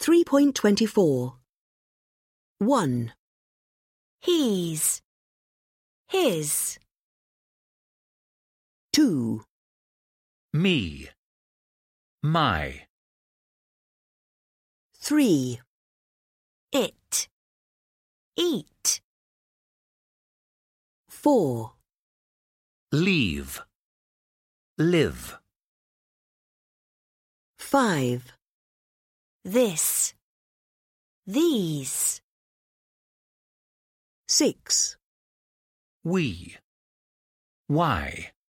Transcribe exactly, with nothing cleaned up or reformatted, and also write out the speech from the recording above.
three point two four. one. He's. His. two. Me. My. three. It. Eat. four. Leave. Live. five. This. These. six. We. Why.